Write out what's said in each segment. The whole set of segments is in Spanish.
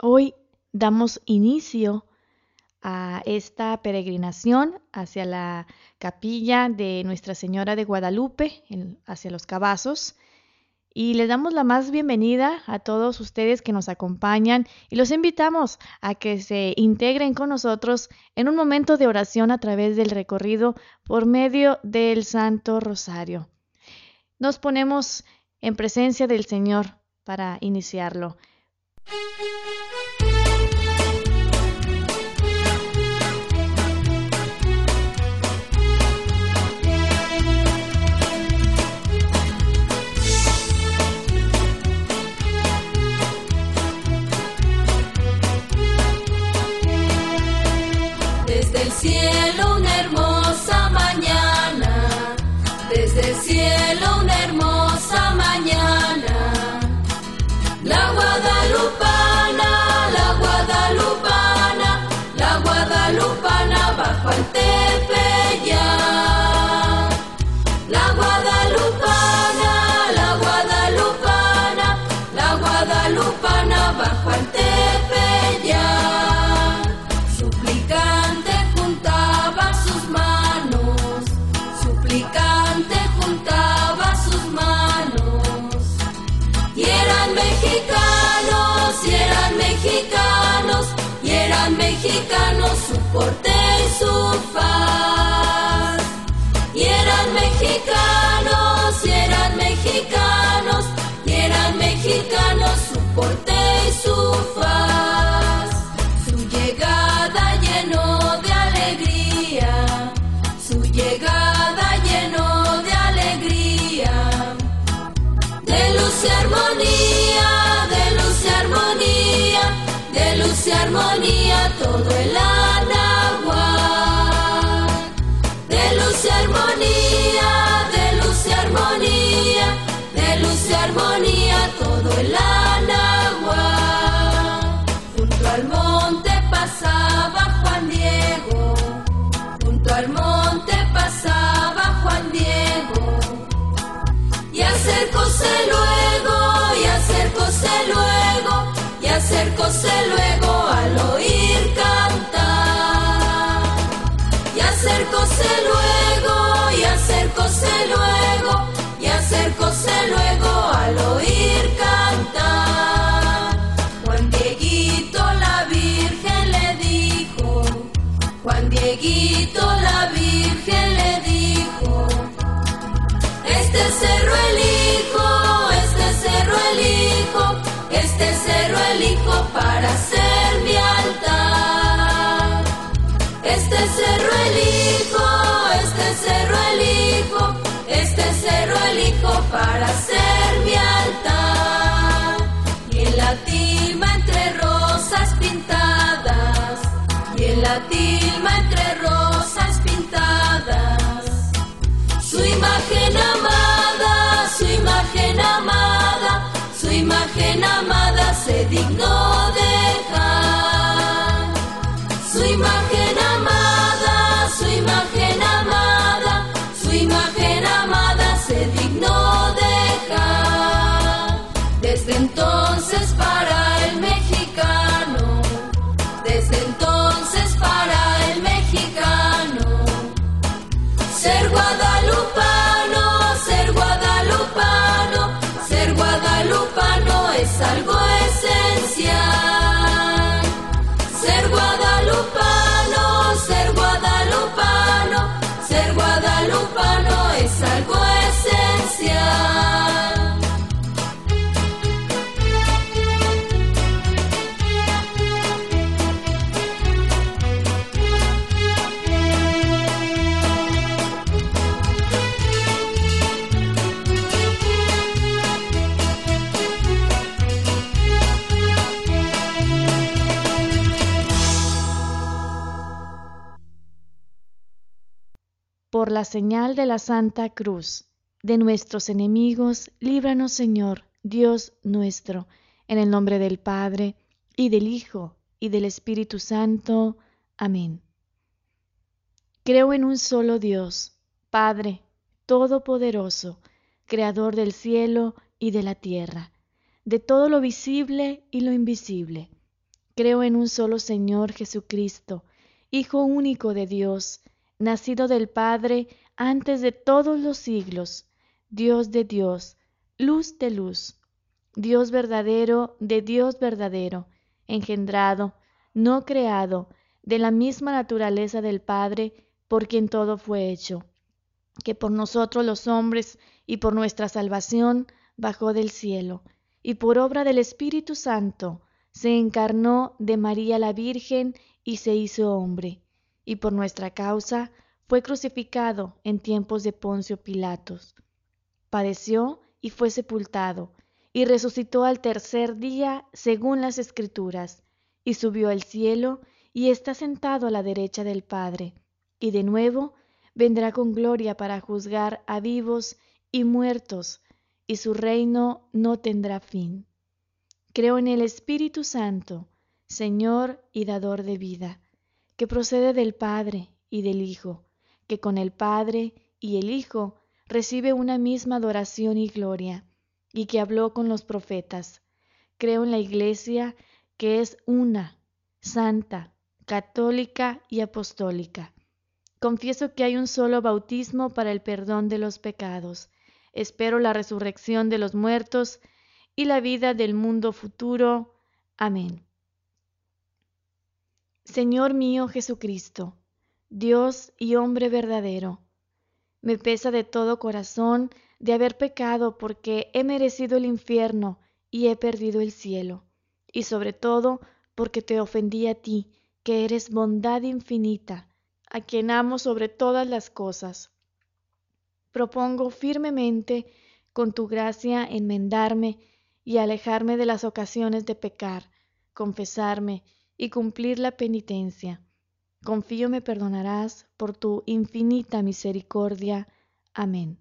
Hoy damos inicio a esta peregrinación hacia la capilla de Nuestra Señora de Guadalupe, hacia Los Cavazos, y les damos la más bienvenida a todos ustedes que nos acompañan y los invitamos a que se integren con nosotros en un momento de oración a través del recorrido por medio del Santo Rosario. Nos ponemos en presencia del Señor para iniciarlo. Cielo, una hermosa mañana, desde el cielo una hermosa mañana, la guadalupana, la guadalupana, la guadalupana bajo al Tepeyac. La guadalupana, la guadalupana, la guadalupana bajo al Tepeyac. Suplicante juntaba sus manos, y eran mexicanos, y eran mexicanos, y eran mexicanos su porte y su faz. Y eran mexicanos, y eran mexicanos, y eran mexicanos su porte y su faz. Su llegada llenó de alegría, su llegada llenó de alegría, de luz y armonía, de luz y armonía, de luz y armonía todo el Anahuac. De luz y armonía, de luz y armonía, de luz y armonía todo el Anahuac. Junto al monte pasaba Juan Diego, junto al monte pasaba Juan Diego, y acercóse luego, y acercóse luego, y acercóse luego al oír cantar. Y acercóse luego, y acercóse luego, y acercóse luego al oír cantar. Juan Dieguito la Virgen le dijo, Juan Dieguito la Virgen le dijo, este cerro elijo, este cerro elijo, este cerro elijo para hacer mi altar. Este cerro elijo, este cerro elijo, este cerro elijo para hacer mi altar. Y en la tilma entre rosas pintadas, y en la tilma entre rosas pintadas, su imagen amada, su imagen amada, su imagen amada se dignó dejar. Su imagen amada, su imagen amada, su imagen amada se dignó dejar. Desde entonces para el mexicano, desde entonces para el mexicano, ser guadalupano, ser guadalupano, ser guadalupano es algo esencial. Ser guadalupano, ser guadalupano, ser guadalupano es algo esencial. Por la señal de la Santa Cruz, de nuestros enemigos, líbranos, Señor, Dios nuestro, en el nombre del Padre, y del Hijo, y del Espíritu Santo. Amén. Creo en un solo Dios, Padre Todopoderoso, Creador del cielo y de la tierra, de todo lo visible y lo invisible. Creo en un solo Señor Jesucristo, Hijo único de Dios, nacido del Padre antes de todos los siglos, Dios de Dios, luz de luz, Dios verdadero de Dios verdadero, engendrado, no creado, de la misma naturaleza del Padre, por quien todo fue hecho, que por nosotros los hombres y por nuestra salvación bajó del cielo, y por obra del Espíritu Santo se encarnó de María la Virgen y se hizo hombre, y por nuestra causa fue crucificado en tiempos de Poncio Pilatos. Padeció y fue sepultado, y resucitó al tercer día según las Escrituras, y subió al cielo, y está sentado a la derecha del Padre, y de nuevo vendrá con gloria para juzgar a vivos y muertos, y su reino no tendrá fin. Creo en el Espíritu Santo, Señor y dador de vida, que procede del Padre y del Hijo, que con el Padre y el Hijo recibe una misma adoración y gloria, y que habló con los profetas. Creo en la Iglesia, que es una, santa, católica y apostólica. Confieso que hay un solo bautismo para el perdón de los pecados. Espero la resurrección de los muertos y la vida del mundo futuro. Amén. Señor mío Jesucristo, Dios y hombre verdadero, me pesa de todo corazón de haber pecado porque he merecido el infierno y he perdido el cielo, y sobre todo porque te ofendí a ti, que eres bondad infinita, a quien amo sobre todas las cosas. Propongo firmemente, con tu gracia, enmendarme y alejarme de las ocasiones de pecar, confesarme y cumplir la penitencia. Confío me perdonarás por tu infinita misericordia. Amén.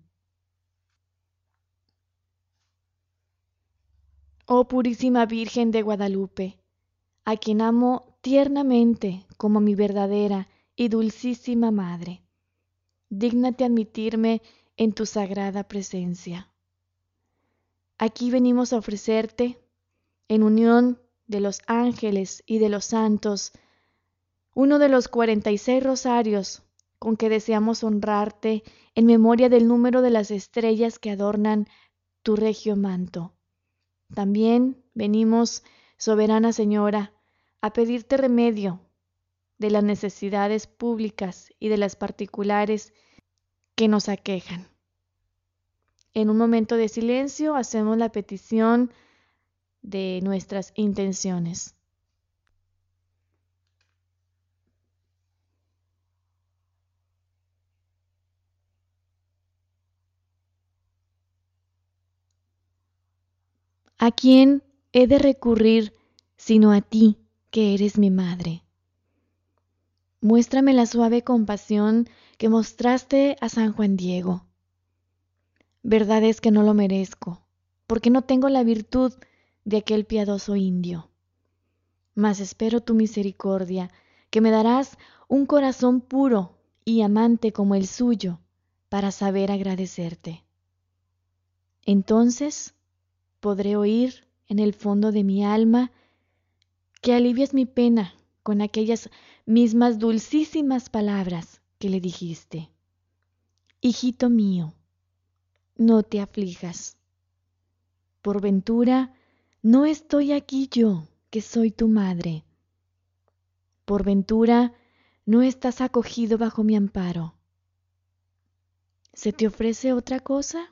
Oh purísima Virgen de Guadalupe, a quien amo tiernamente como mi verdadera y dulcísima Madre, dígnate admitirme en tu sagrada presencia. Aquí venimos a ofrecerte, en unión de los ángeles y de los santos, uno de los 46 rosarios con que deseamos honrarte en memoria del número de las estrellas que adornan tu regio manto. También venimos, soberana Señora, a pedirte remedio de las necesidades públicas y de las particulares que nos aquejan. En un momento de silencio hacemos la petición de nuestras intenciones. ¿A quién he de recurrir sino a ti, que eres mi madre? Muéstrame la suave compasión que mostraste a San Juan Diego. Verdad es que no lo merezco, porque no tengo la virtud de aquel piadoso indio. Mas espero tu misericordia, que me darás un corazón puro y amante como el suyo, para saber agradecerte. Entonces podré oír en el fondo de mi alma que alivias mi pena con aquellas mismas dulcísimas palabras que le dijiste. Hijito mío, no te aflijas. Por ventura, no estoy aquí yo, que soy tu madre. Por ventura, no estás acogido bajo mi amparo. ¿Se te ofrece otra cosa?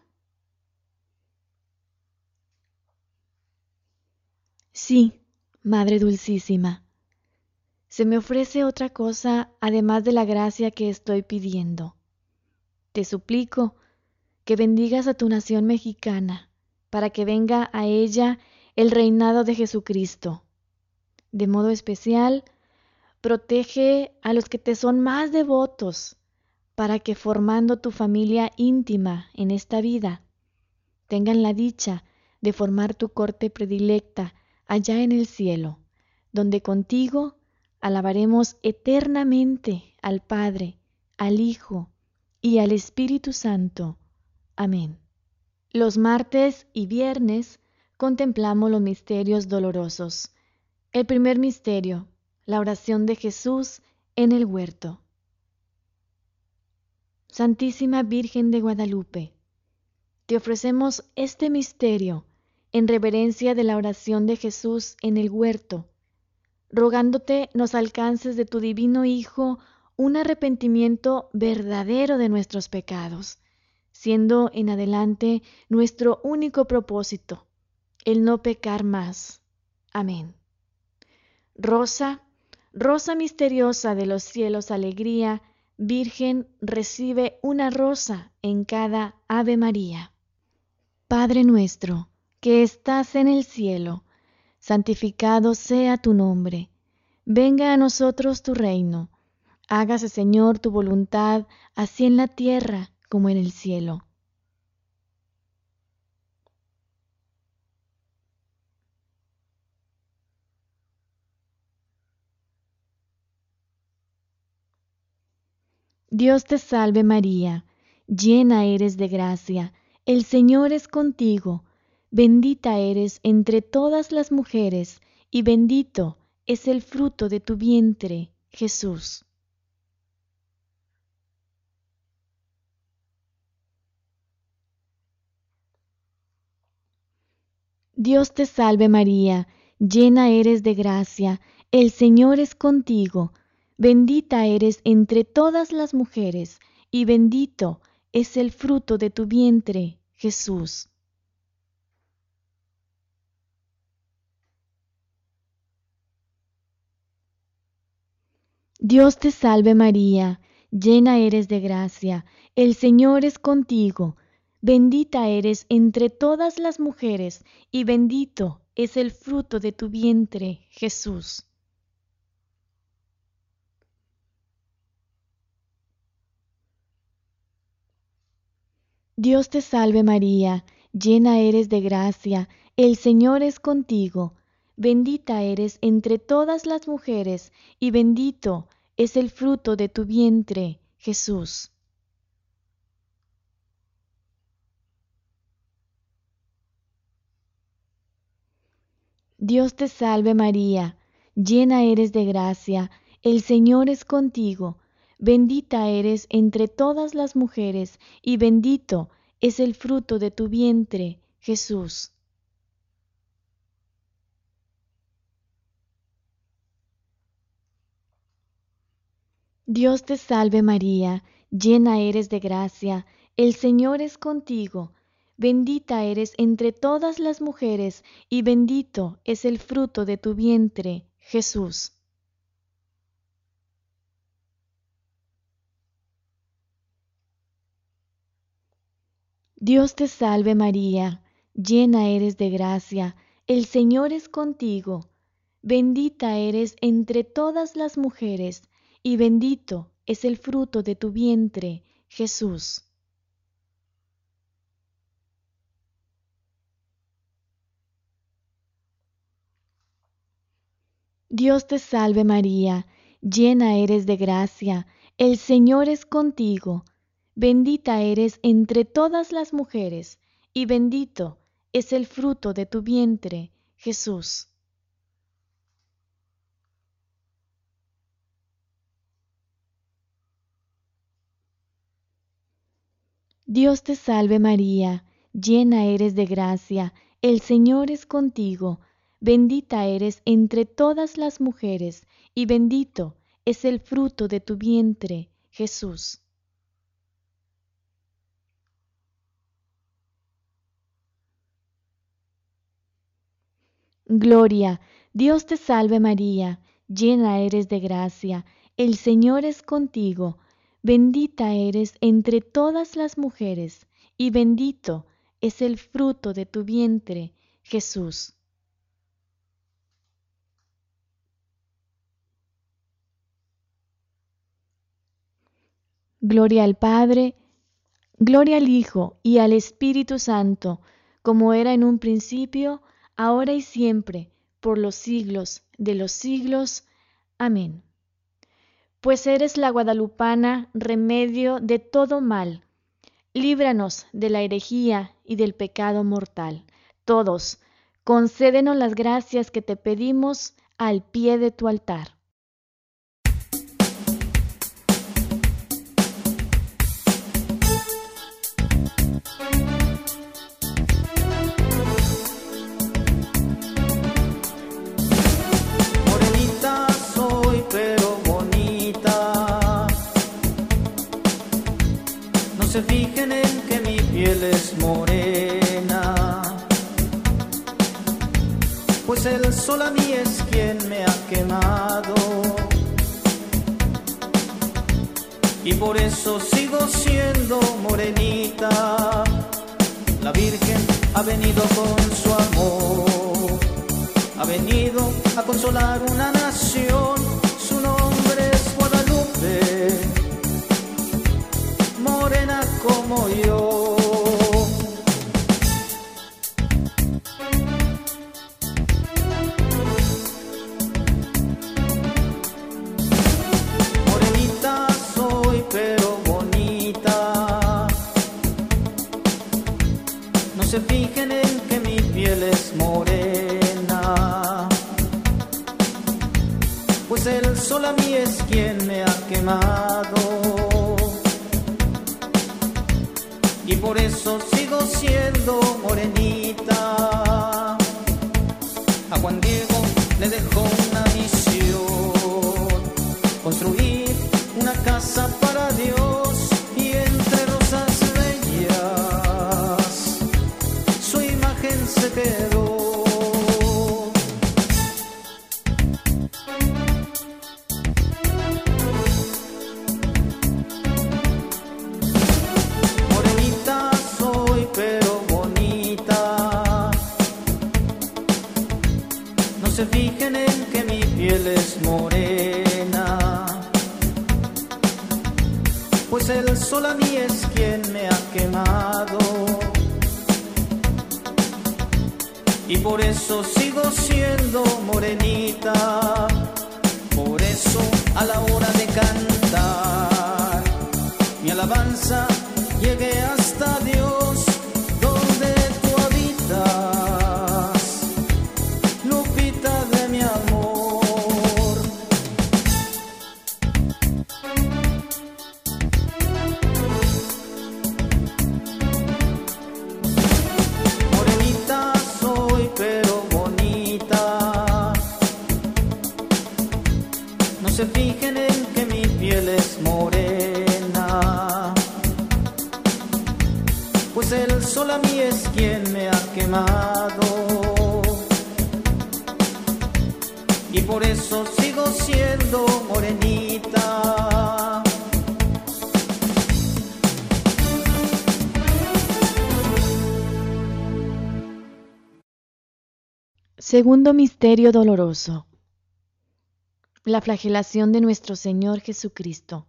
Sí, Madre Dulcísima, se me ofrece otra cosa además de la gracia que estoy pidiendo. Te suplico que bendigas a tu nación mexicana, para que venga a ella el reinado de Jesucristo. De modo especial, protege a los que te son más devotos, para que formando tu familia íntima en esta vida, tengan la dicha de formar tu corte predilecta allá en el cielo, donde contigo alabaremos eternamente al Padre, al Hijo y al Espíritu Santo. Amén. Los martes y viernes contemplamos los misterios dolorosos. El primer misterio, la oración de Jesús en el huerto. Santísima Virgen de Guadalupe, te ofrecemos este misterio en reverencia de la oración de Jesús en el huerto, rogándote nos alcances de tu divino Hijo un arrepentimiento verdadero de nuestros pecados, siendo en adelante nuestro único propósito, el no pecar más. Amén. Rosa, rosa misteriosa de los cielos, alegría, Virgen, recibe una rosa en cada Ave María. Padre nuestro, que estás en el cielo, santificado sea tu nombre. Venga a nosotros tu reino. Hágase, Señor, tu voluntad, así en la tierra como en el cielo. Dios te salve María, llena eres de gracia, el Señor es contigo, bendita eres entre todas las mujeres, y bendito es el fruto de tu vientre, Jesús. Dios te salve María, llena eres de gracia, el Señor es contigo, bendita eres entre todas las mujeres, y bendito es el fruto de tu vientre, Jesús. Dios te salve María, llena eres de gracia, el Señor es contigo, bendita eres entre todas las mujeres, y bendito es el fruto de tu vientre, Jesús. Dios te salve María, llena eres de gracia, el Señor es contigo, bendita eres entre todas las mujeres, y bendito es el fruto de tu vientre, Jesús. Dios te salve María, llena eres de gracia, el Señor es contigo, bendita eres entre todas las mujeres, y bendito es el fruto de tu vientre, Jesús. Dios te salve María, llena eres de gracia, el Señor es contigo, bendita eres entre todas las mujeres, y bendito es el fruto de tu vientre, Jesús. Dios te salve María, llena eres de gracia, el Señor es contigo, bendita eres entre todas las mujeres, y bendito es el fruto de tu vientre, Jesús. Dios te salve María, llena eres de gracia, el Señor es contigo, bendita eres entre todas las mujeres, y bendito es el fruto de tu vientre, Jesús. Dios te salve María, llena eres de gracia, el Señor es contigo, bendita eres entre todas las mujeres, y bendito es el fruto de tu vientre, Jesús. Gloria, Dios te salve María, llena eres de gracia, el Señor es contigo, bendita eres entre todas las mujeres, y bendito es el fruto de tu vientre, Jesús. Gloria al Padre, gloria al Hijo y al Espíritu Santo, como era en un principio, ahora y siempre, por los siglos de los siglos. Amén. Pues eres la guadalupana, remedio de todo mal. Líbranos de la herejía y del pecado mortal. Todos, concédenos las gracias que te pedimos, al pie de tu altar. Morenita soy, pero bonita. No se fijen en que mi piel es morena, pues el sol a mí es quien me ha quemado, y por eso sigo siendo morenita. La Virgen ha venido con su amor, ha venido a consolar una nación. Su nombre es Guadalupe, morena como yo. Morenita soy, pero bonita. No se fijen en que mi piel es morena, pues el sol a mí es quien me ha quemado, y por eso sigo siendo morenita. A Juan Diego le dejó una misión: construir una casa para Dios, y entre rosas bellas su imagen se quedó. Morenita soy, pero bonita. No se fijen en que mi piel es morena, pues el sol a mí es quien me ha quemado, y por eso sigo siendo morenita. Por eso a la hora de cantar mi alabanza llegue hasta Dios, donde tú habitas, Lupita de mi amor. Morenita soy, pero bonita. No se fijen en que mi piel es morena, pues el sol a mí es quien me ha quemado, y por eso sigo siendo morenita. Segundo misterio doloroso. La flagelación de nuestro Señor Jesucristo.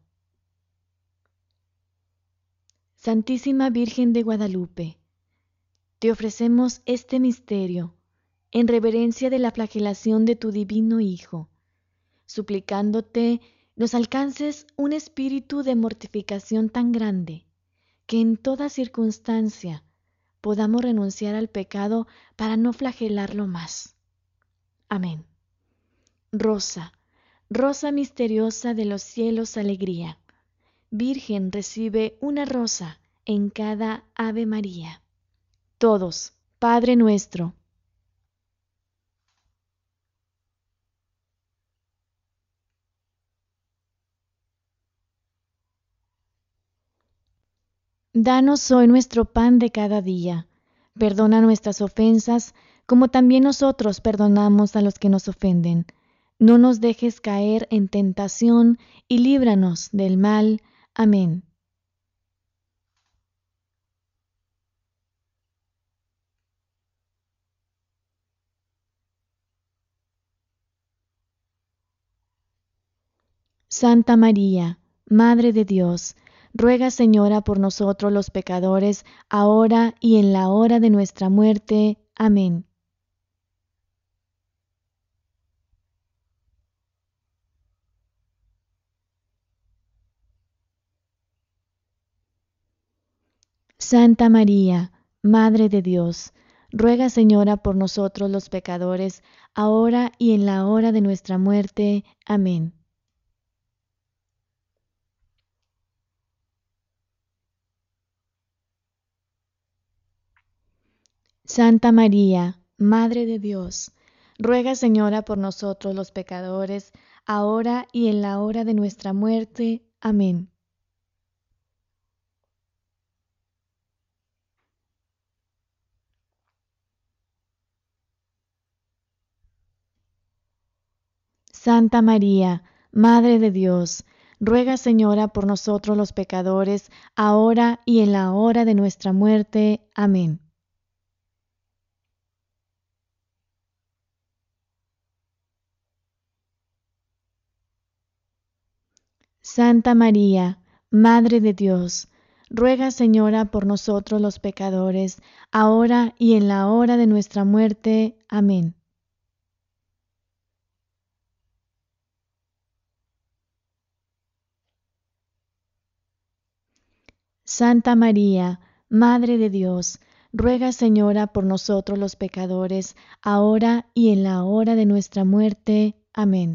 Santísima Virgen de Guadalupe, te ofrecemos este misterio en reverencia de la flagelación de tu divino Hijo, suplicándote nos alcances un espíritu de mortificación tan grande que en toda circunstancia podamos renunciar al pecado para no flagelarlo más. Amén. Rosa, rosa misteriosa de los cielos, alegría. Virgen, recibe una rosa en cada Ave María. Todos, Padre nuestro. Danos hoy nuestro pan de cada día. Perdona nuestras ofensas, como también nosotros perdonamos a los que nos ofenden. No nos dejes caer en tentación y líbranos del mal. Amén. Santa María, Madre de Dios, ruega, Señora, por nosotros los pecadores, ahora y en la hora de nuestra muerte. Amén. Santa María, Madre de Dios, ruega, Señora, por nosotros los pecadores, ahora y en la hora de nuestra muerte. Amén. Santa María, Madre de Dios, ruega, Señora, por nosotros los pecadores, ahora y en la hora de nuestra muerte. Amén. Santa María, Madre de Dios, ruega, Señora, por nosotros los pecadores, ahora y en la hora de nuestra muerte. Amén. Santa María, Madre de Dios, ruega, Señora, por nosotros los pecadores, ahora y en la hora de nuestra muerte. Amén. Santa María, Madre de Dios, ruega, Señora, por nosotros los pecadores, ahora y en la hora de nuestra muerte. Amén.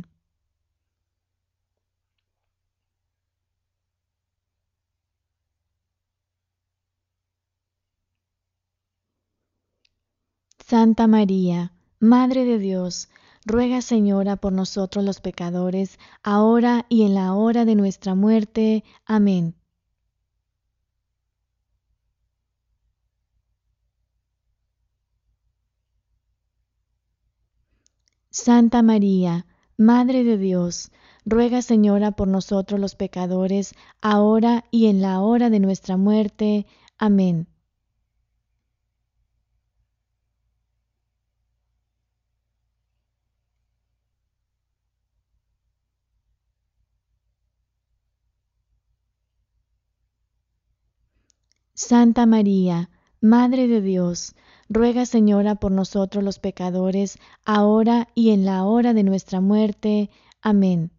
Santa María, Madre de Dios, ruega, Señora, por nosotros los pecadores, ahora y en la hora de nuestra muerte. Amén. Santa María, Madre de Dios, ruega, Señora, por nosotros los pecadores, ahora y en la hora de nuestra muerte. Amén. Santa María, Madre de Dios, ruega, Señora, por nosotros los pecadores, ahora y en la hora de nuestra muerte. Amén.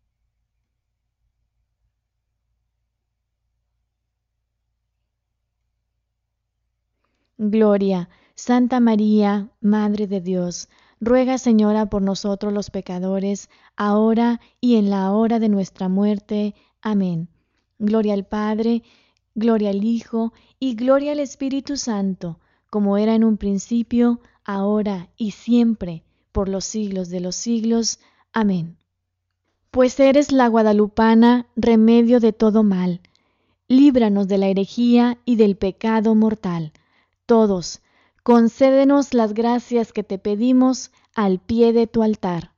Gloria, Santa María, Madre de Dios, ruega, Señora, por nosotros los pecadores, ahora y en la hora de nuestra muerte. Amén. Gloria al Padre, gloria al Hijo y gloria al Espíritu Santo, como era en un principio, ahora y siempre, por los siglos de los siglos. Amén. Pues eres la guadalupana, remedio de todo mal. Líbranos de la herejía y del pecado mortal. Todos, concédenos las gracias que te pedimos al pie de tu altar.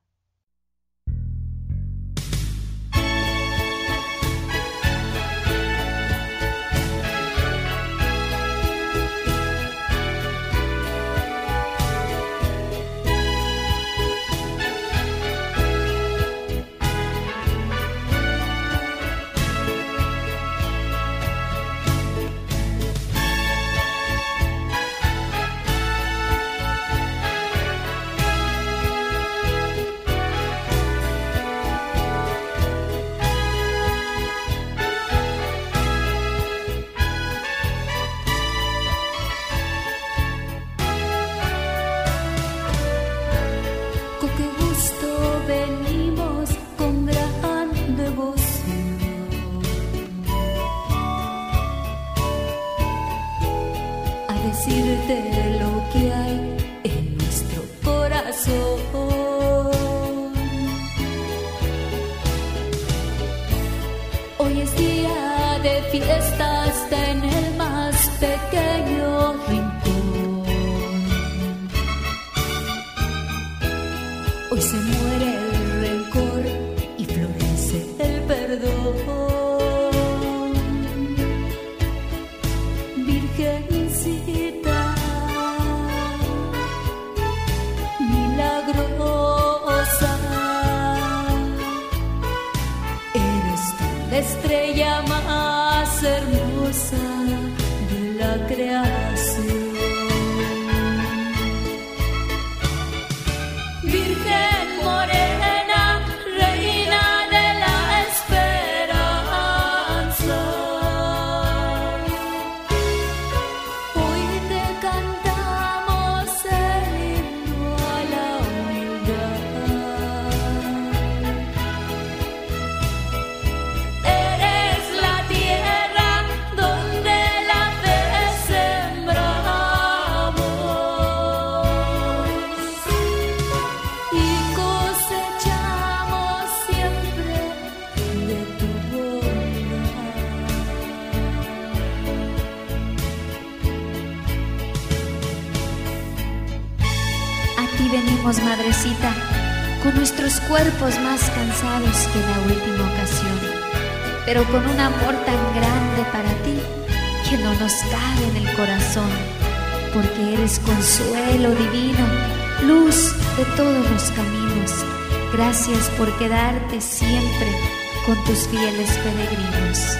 Decirte lo que hay en nuestro corazón. Hoy es día de fiesta hasta en el más pequeño rincón. Hoy se muere el rencor y florece el perdón. La estrella más hermosa de la creación. Virgen morena, reina de la esperanza, hoy te cantamos venimos, madrecita, con nuestros cuerpos más cansados que en la última ocasión, pero con un amor tan grande para ti que no nos cabe en el corazón, porque eres consuelo divino, luz de todos los caminos. Gracias por quedarte siempre con tus fieles peregrinos.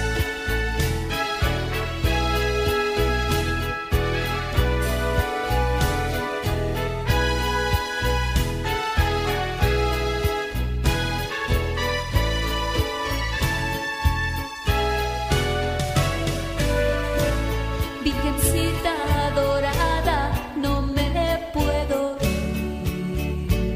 Virgencita adorada, no me puedo ir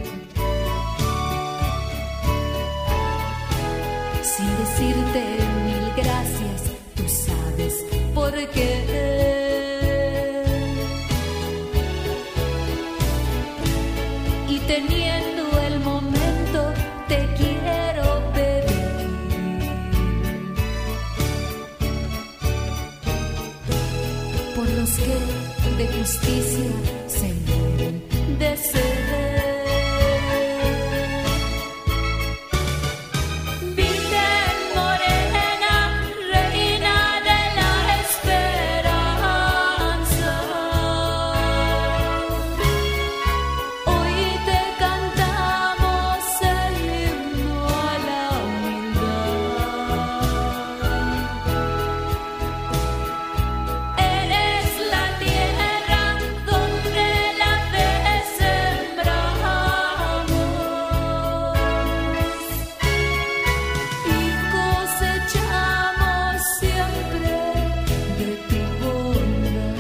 sin decirte mil gracias. Tú sabes por qué. Y teniendo el momento, te quiero pedir por los que de justicia se mueren de sed. Virgen morena, reina de la esperanza, hoy te cantamos el himno a la humildad. Eres la tierra donde la fe sembramos y cosechamos siempre de tu bondad.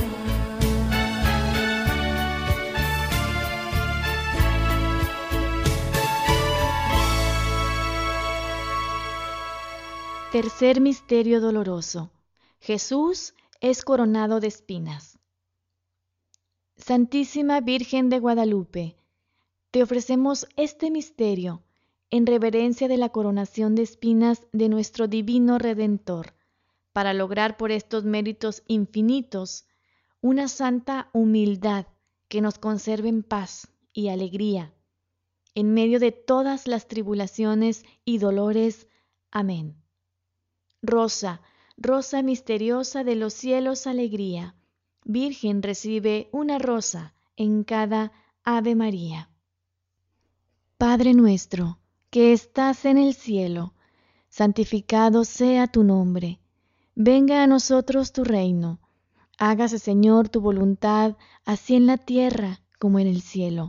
Tercer misterio doloroso. Jesús es coronado de espinas. Santísima Virgen de Guadalupe, te ofrecemos este misterio en reverencia de la coronación de espinas de nuestro divino Redentor, para lograr por estos méritos infinitos una santa humildad que nos conserve en paz y alegría en medio de todas las tribulaciones y dolores. Amén. Rosa, rosa misteriosa de los cielos, alegría. Virgen, recibe una rosa en cada Ave María. Padre nuestro, que estás en el cielo, santificado sea tu nombre. Venga a nosotros tu reino. Hágase, Señor, tu voluntad, así en la tierra como en el cielo.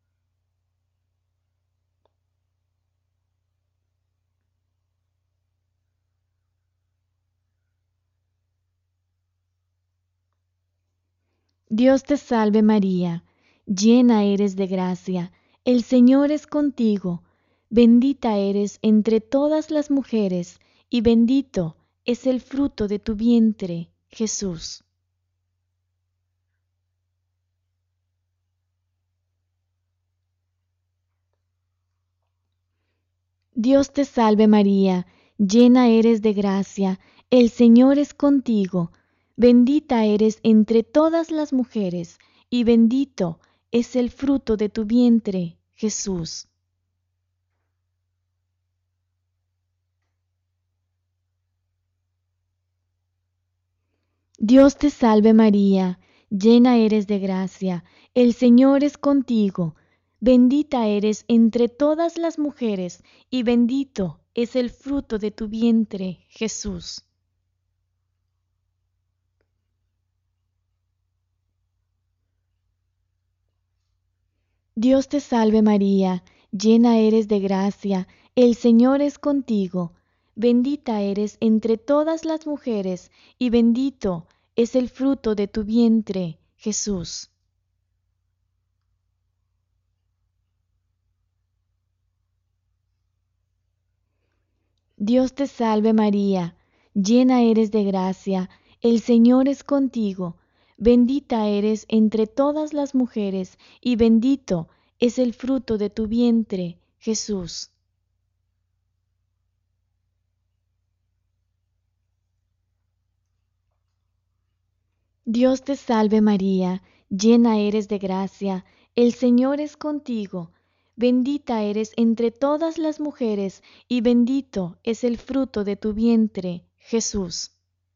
Dios te salve María, llena eres de gracia, el Señor es contigo, bendita eres entre todas las mujeres, y bendito es el fruto de tu vientre, Jesús. Dios te salve María, llena eres de gracia, el Señor es contigo, bendita eres entre todas las mujeres, y bendito es el fruto de tu vientre, Jesús. Dios te salve María, llena eres de gracia, el Señor es contigo, bendita eres entre todas las mujeres, y bendito es el fruto de tu vientre, Jesús. Dios te salve María, llena eres de gracia, el Señor es contigo, bendita eres entre todas las mujeres, y bendito es el fruto de tu vientre, Jesús. Dios te salve María, llena eres de gracia, el Señor es contigo, bendita eres entre todas las mujeres, y bendito es el fruto de tu vientre, Jesús. Dios te salve María, llena eres de gracia, el Señor es contigo. Bendita eres entre todas las mujeres, y bendito es el fruto de tu vientre, Jesús.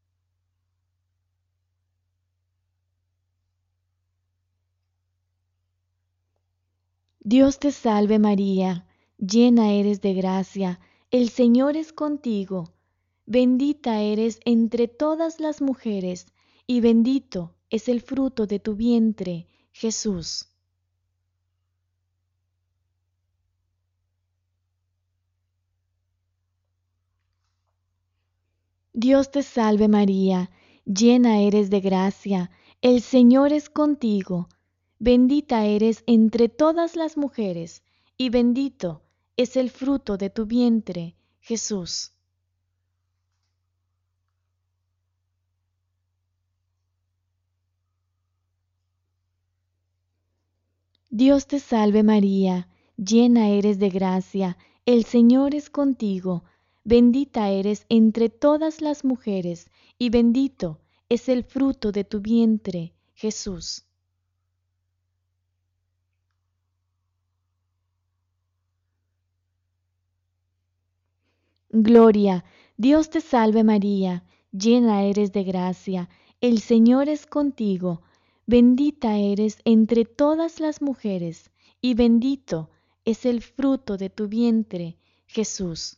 Dios te salve María, llena eres de gracia, el Señor es contigo. Bendita eres entre todas las mujeres, y bendito es el fruto de tu vientre, Jesús. Dios te salve María, llena eres de gracia, el Señor es contigo. Bendita eres entre todas las mujeres, y bendito es el fruto de tu vientre, Jesús. Dios te salve María, llena eres de gracia, el Señor es contigo. Bendita eres entre todas las mujeres, y bendito es el fruto de tu vientre, Jesús. Gloria, Dios te salve María, llena eres de gracia, el Señor es contigo. Bendita eres entre todas las mujeres, y bendito es el fruto de tu vientre, Jesús.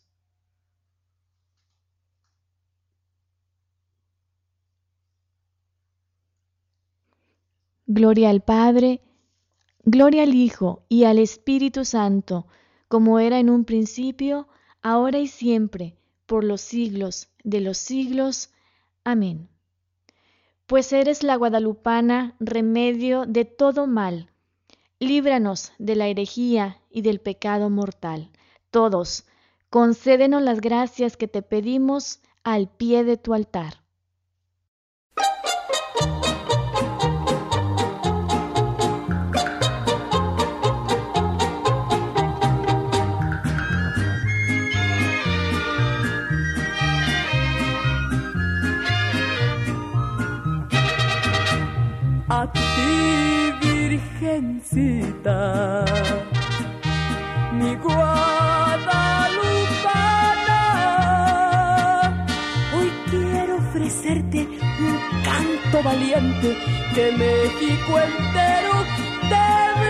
Gloria al Padre, gloria al Hijo y al Espíritu Santo, como era en un principio, ahora y siempre, por los siglos de los siglos. Amén. Pues eres la guadalupana, remedio de todo mal. Líbranos de la herejía y del pecado mortal. Todos, concédenos las gracias que te pedimos al pie de tu altar. A ti, Virgencita, mi Guadalupana, hoy quiero ofrecerte un canto valiente que México entero te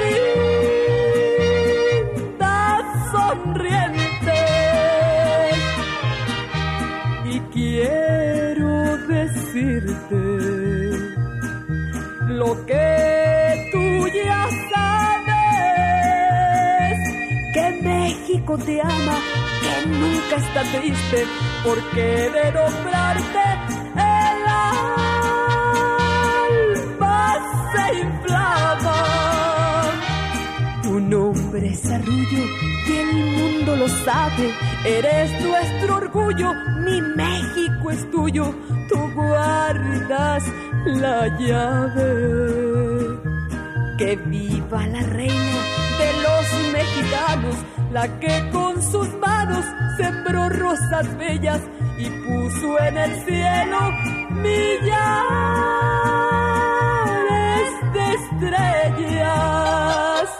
brinda sonriente. Y quiero decirte lo que tú ya sabes, que México te ama, que nunca está triste, porque de nombrarte el alma se inflama. Tu nombre es Arrullo y el mundo lo sabe, eres nuestro orgullo, mi México es tuyo, tú guardas la llave. Que viva la reina de los mexicanos, la que con sus manos sembró rosas bellas y puso en el cielo millares de estrellas.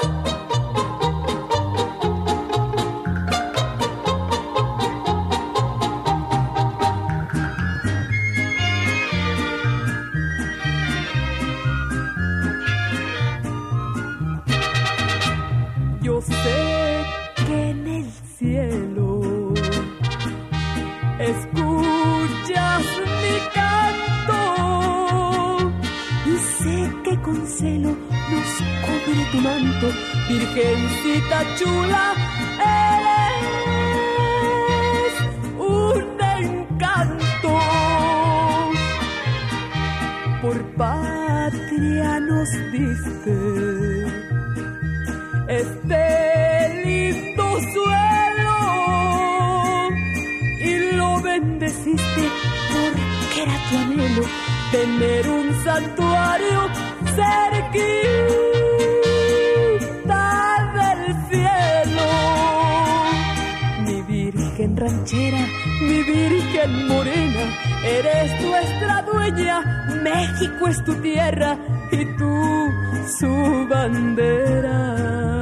Yo sé que en el cielo escuchas mi canto y sé que con celo nos cubre tu manto, Virgencita chula, eres un encanto. Por patria nos diste este lindo suelo y lo bendeciste porque era tu anhelo tener un santuario cerquita del cielo. Mi Virgen ranchera, mi Virgen morena, eres nuestra dueña, México es tu tierra y tú su bandera.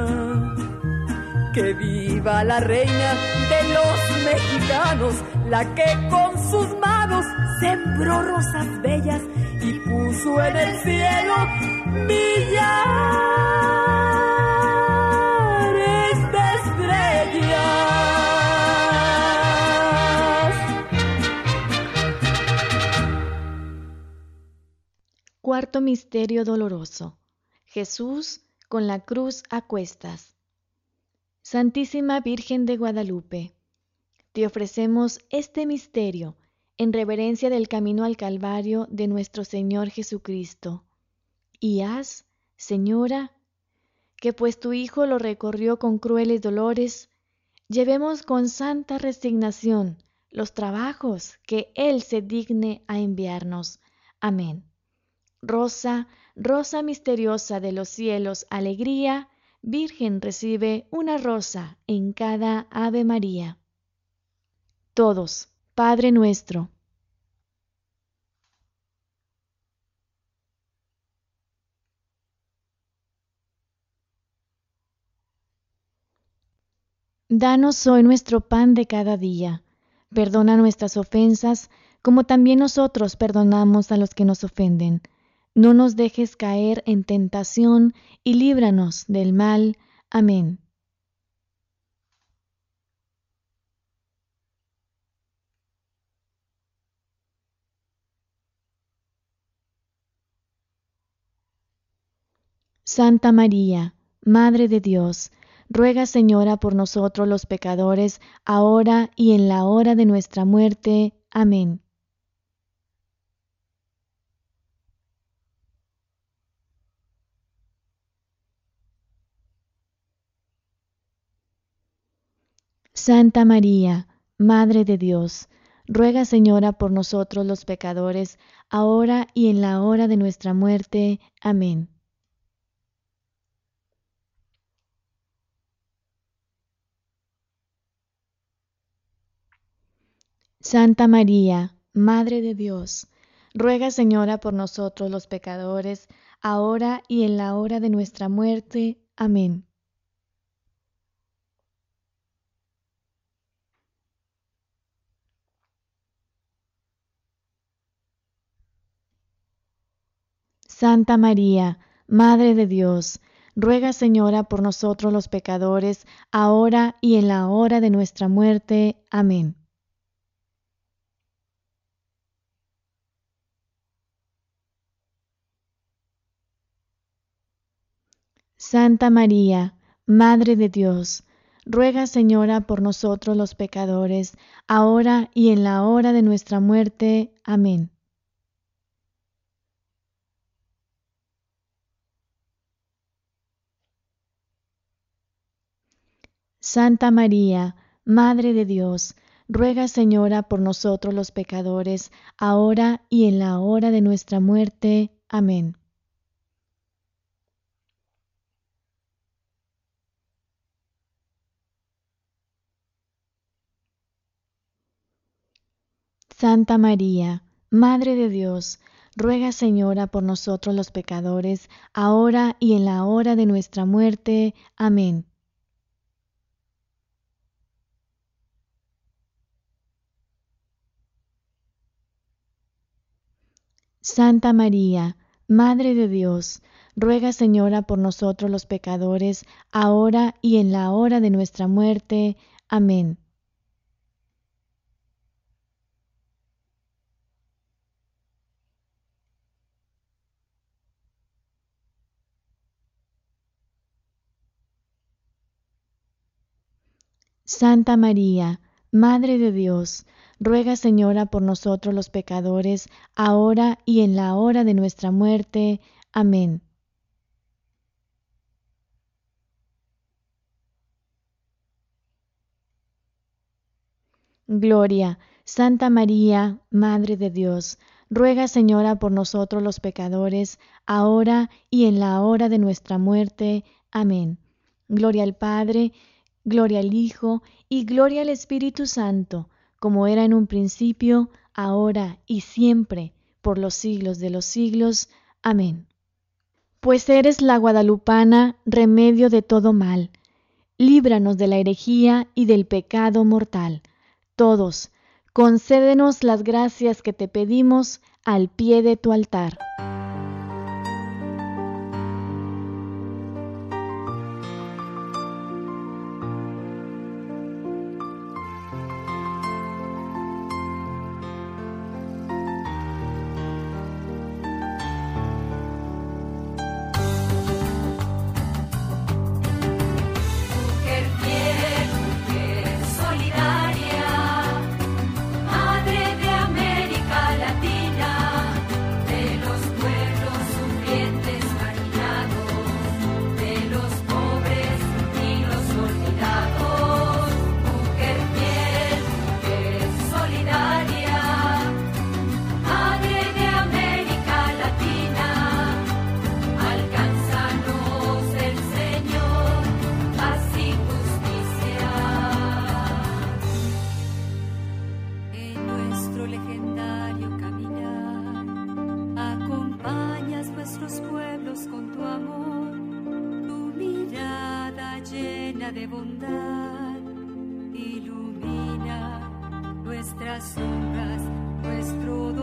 Que viva la reina de los mexicanos, la que con sus manos sembró rosas bellas y puso en el cielo millares de estrellas. Cuarto misterio doloroso. Jesús con la cruz a cuestas. Santísima Virgen de Guadalupe, te ofrecemos este misterio en reverencia del camino al Calvario de nuestro Señor Jesucristo. Y haz, Señora, que pues tu Hijo lo recorrió con crueles dolores, llevemos con santa resignación los trabajos que Él se digne a enviarnos. Amén. Rosa, rosa misteriosa de los cielos, alegría, Virgen recibe una rosa en cada Ave María. Todos, Padre nuestro. Danos hoy nuestro pan de cada día. Perdona nuestras ofensas, como también nosotros perdonamos a los que nos ofenden. No nos dejes caer en tentación y líbranos del mal. Amén. Santa María, Madre de Dios, ruega, Señora, por nosotros los pecadores, ahora y en la hora de nuestra muerte. Amén. Santa María, Madre de Dios, ruega, Señora, por nosotros los pecadores, ahora y en la hora de nuestra muerte. Amén. Santa María, Madre de Dios, ruega, Señora, por nosotros los pecadores, ahora y en la hora de nuestra muerte. Amén. Santa María, Madre de Dios, ruega, Señora, por nosotros los pecadores, ahora y en la hora de nuestra muerte. Amén. Santa María, Madre de Dios, ruega, Señora, por nosotros los pecadores, ahora y en la hora de nuestra muerte. Amén. Santa María, Madre de Dios, ruega, Señora, por nosotros los pecadores, ahora y en la hora de nuestra muerte. Amén. Santa María, Madre de Dios, ruega, Señora, por nosotros los pecadores, ahora y en la hora de nuestra muerte. Amén. Santa María, Madre de Dios, ruega, Señora, por nosotros los pecadores, ahora y en la hora de nuestra muerte. Amén. Santa María, Madre de Dios, ruega, Señora, por nosotros los pecadores, ahora y en la hora de nuestra muerte. Amén. Gloria, Santa María, Madre de Dios, ruega, Señora, por nosotros los pecadores, ahora y en la hora de nuestra muerte. Amén. Gloria al Padre, gloria al Hijo y gloria al Espíritu Santo, como era en un principio, ahora y siempre, por los siglos de los siglos. Amén. pues eres la guadalupana, remedio de todo mal. Líbranos de la herejía y del pecado mortal. Todos, concédenos las gracias que te pedimos al pie de tu altar. De bondad, ilumina nuestras sombras, nuestro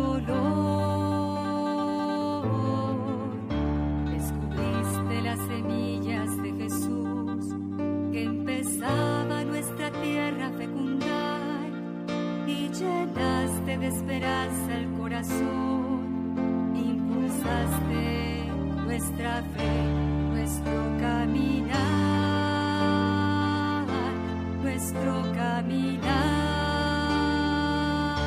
dolor. Descubriste las semillas de Jesús que empezaba nuestra tierra a fecundar y llenaste de esperanza el corazón, impulsaste nuestra fe, nuestro caminar. Nuestro caminar.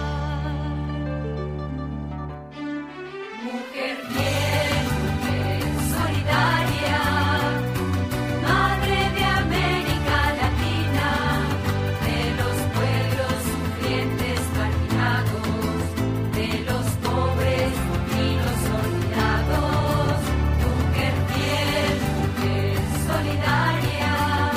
Mujer fiel, mujer solidaria, madre de América Latina, de los pueblos sufrientes marginados, de los pobres y los olvidados. Mujer fiel, mujer solidaria,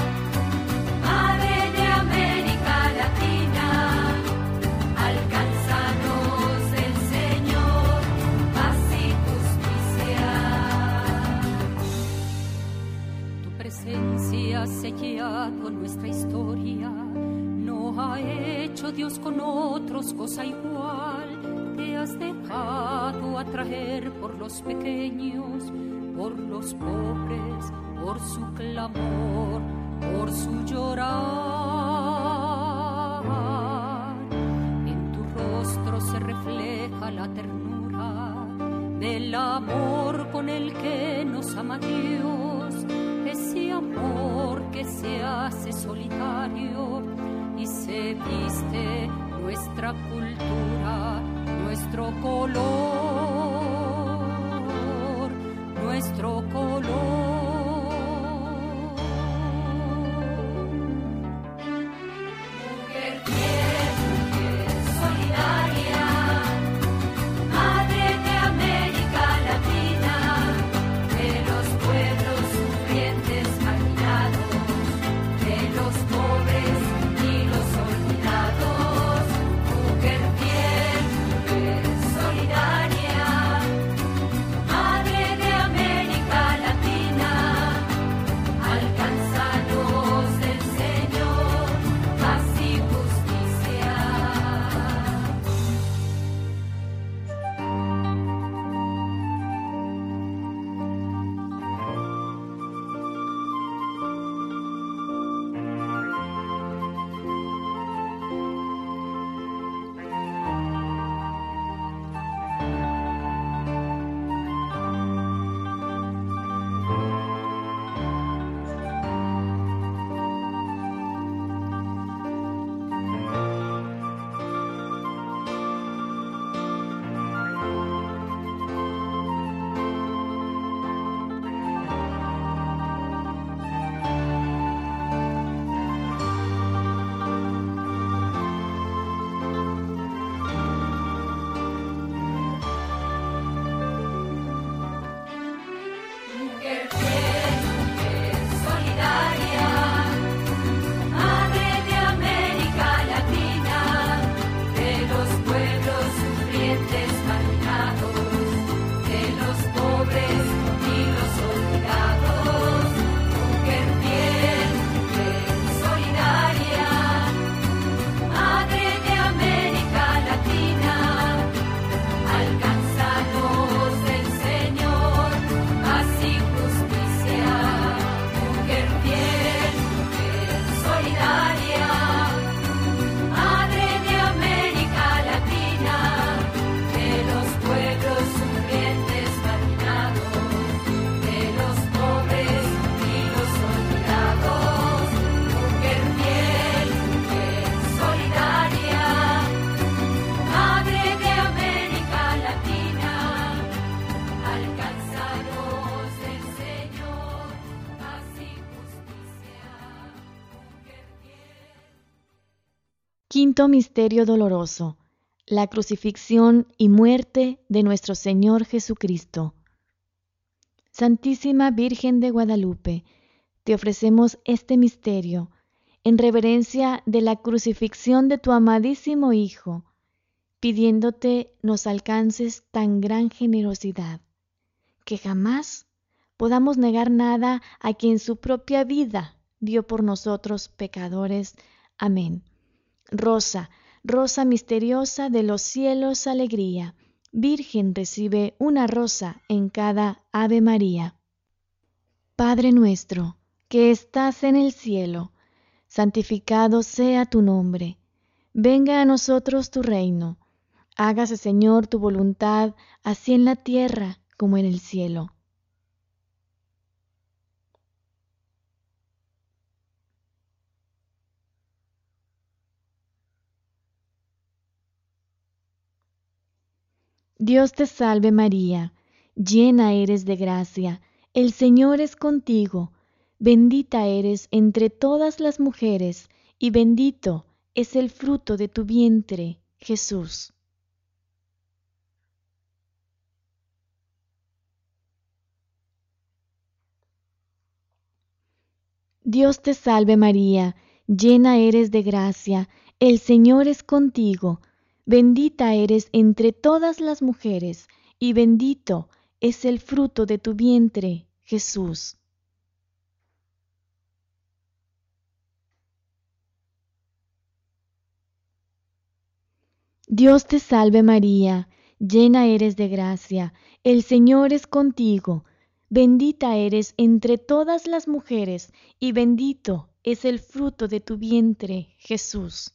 sellado nuestra historia, no ha hecho Dios con otros cosa igual. Te has dejado atraer por los pequeños, por los pobres, por su clamor, por su llorar. En tu rostro se refleja la ternura del amor con el que nos ama Dios. Ese amor que se hace solitario y se viste nuestra cultura, nuestro color, nuestro color. Mujer fiel, mujer solidaria, madre de América Latina, de los pueblos sufrientes marginados, de los pobres y los olvidados. Mujer fiel, mujer solidaria, Alcanzaros del Señor, así justicia, mujer fiel. Quinto misterio doloroso: la crucifixión y muerte de nuestro Señor Jesucristo. Santísima Virgen de Guadalupe, te ofrecemos este misterio en reverencia de la crucifixión de tu amadísimo Hijo, pidiéndote nos alcances tan gran generosidad, que jamás podamos negar nada a quien su propia vida dio por nosotros pecadores. Amén. Rosa, rosa misteriosa de los cielos, alegría, Virgen recibe una rosa en cada Ave María. Padre nuestro, que estás en el cielo, santificado sea tu nombre. Venga a nosotros tu reino. Hágase, Señor, tu voluntad, así en la tierra como en el cielo. Dios te salve María, llena eres de gracia, el Señor es contigo, bendita eres entre todas las mujeres, y bendito es el fruto de tu vientre, Jesús. Dios te salve María, llena eres de gracia, el Señor es contigo, bendita eres entre todas las mujeres, y bendito es el fruto de tu vientre, Jesús. Dios te salve María, llena eres de gracia, el Señor es contigo, bendita eres entre todas las mujeres, y bendito es el fruto de tu vientre, Jesús.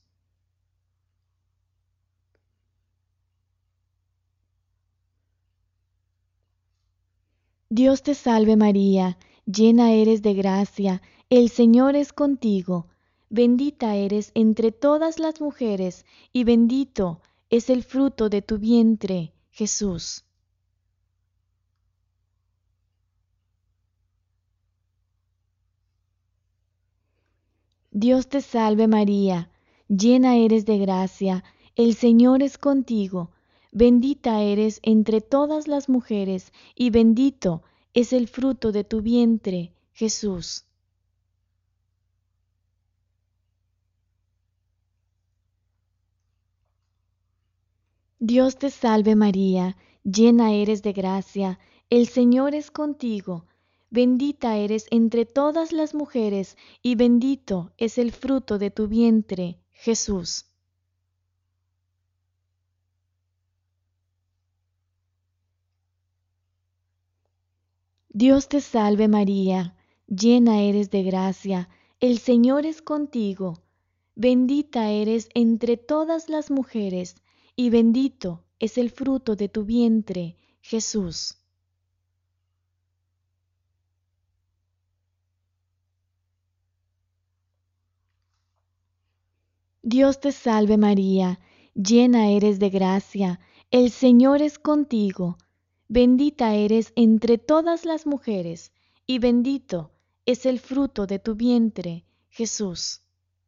Dios te salve María, llena eres de gracia, el Señor es contigo, bendita eres entre todas las mujeres, y bendito es el fruto de tu vientre, Jesús. Dios te salve María, llena eres de gracia, el Señor es contigo, bendita eres entre todas las mujeres, y bendito es el fruto de tu vientre, Jesús. Dios te salve María, llena eres de gracia, el Señor es contigo, bendita eres entre todas las mujeres, y bendito es el fruto de tu vientre, Jesús. Dios te salve María, llena eres de gracia, el Señor es contigo, bendita eres entre todas las mujeres, y bendito es el fruto de tu vientre, Jesús. Dios te salve María, llena eres de gracia, el Señor es contigo, bendita eres entre todas las mujeres, y bendito es el fruto de tu vientre, Jesús.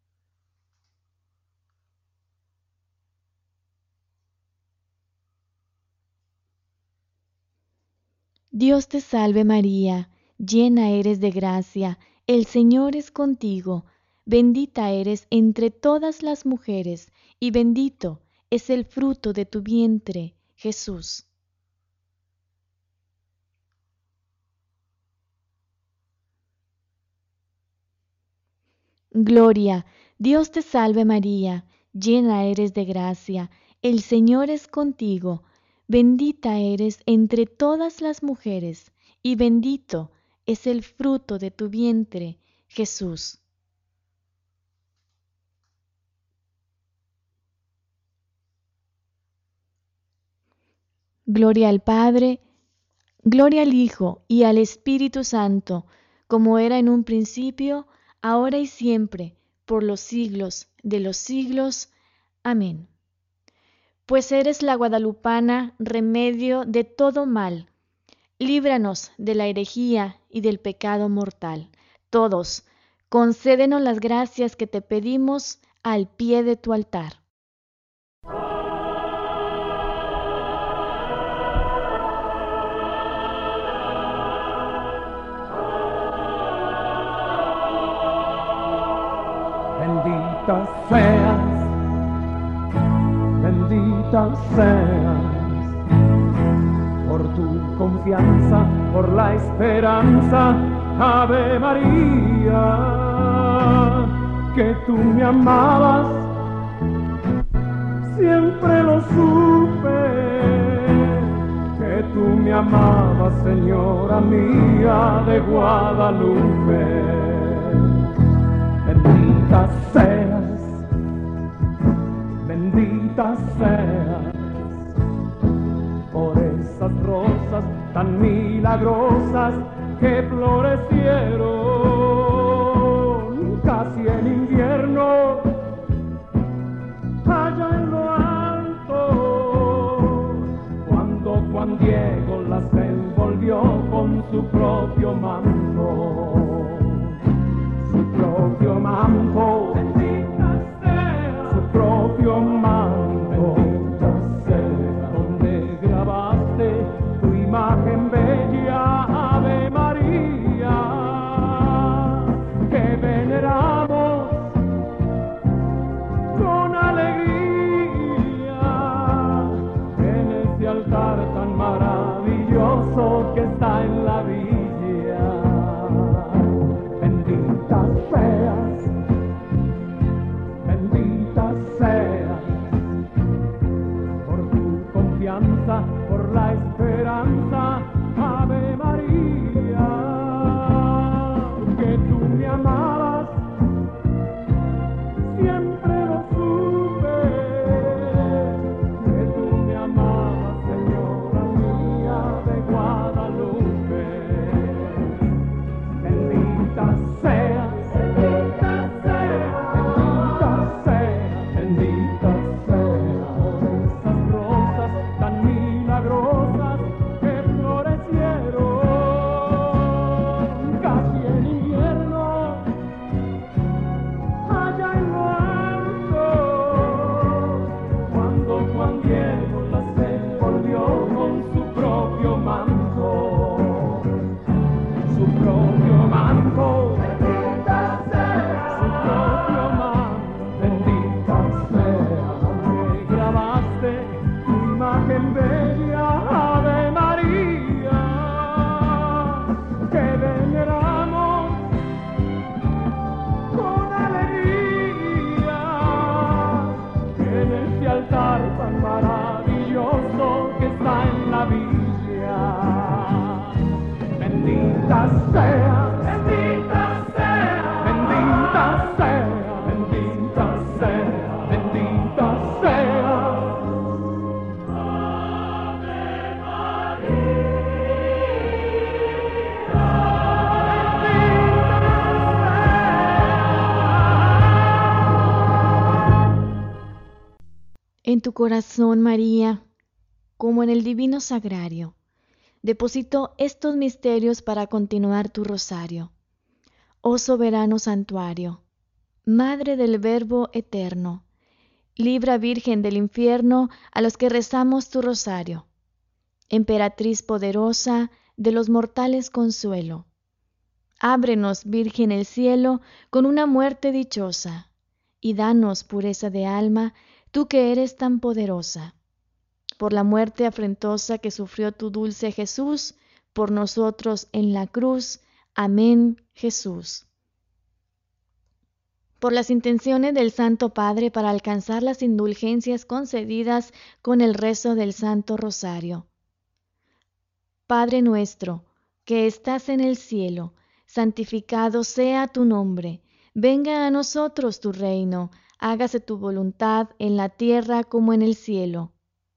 Dios te salve María, llena eres de gracia, el Señor es contigo, bendita eres entre todas las mujeres, y bendito es el fruto de tu vientre, Jesús. Gloria, Dios te salve María, llena eres de gracia, el Señor es contigo, bendita eres entre todas las mujeres, y bendito es el fruto de tu vientre, Jesús. Gloria al Padre, gloria al Hijo y al Espíritu Santo, como era en un principio, ahora y siempre, por los siglos de los siglos. Amén. Pues eres la guadalupana, remedio de todo mal, líbranos de la herejía y del pecado mortal. Todos, concédenos las gracias que te pedimos al pie de tu altar. Bendita seas, por tu confianza, por la esperanza, Ave María, que tú me amabas, siempre lo supe, que tú me amabas, Señora mía de Guadalupe. Bendita seas por esas rosas tan milagrosas que florecieron casi en invierno allá en lo alto, cuando Juan Diego las envolvió con su propio manto, su propio manto. Su propio manto, donde grabaste tu imagen bella, Ave María, que veneramos con alegría en ese altar tan maravilloso que está en la villa. Bendita seas, por tu confianza, por la esperanza, Ave María, que tú me amabas, siempre lo supe, que tú me amabas, Señora mía de Guadalupe. Bendita seas, En tu corazón, María, como en el divino sagrario, deposito estos misterios para continuar tu rosario. Oh soberano santuario, Madre del Verbo eterno, libra Virgen del infierno a los que rezamos tu rosario. Emperatriz poderosa, de los mortales consuelo, ábrenos, Virgen, el cielo con una muerte dichosa, y danos pureza de alma, tú que eres tan poderosa. Por la muerte afrentosa que sufrió tu dulce Jesús, por nosotros en la cruz. Amén, Jesús. Por las intenciones del Santo Padre para alcanzar las indulgencias concedidas con el rezo del Santo Rosario. Padre nuestro, que estás en el cielo, santificado sea tu nombre. Venga a nosotros tu reino. Hágase tu voluntad en la tierra como en el cielo.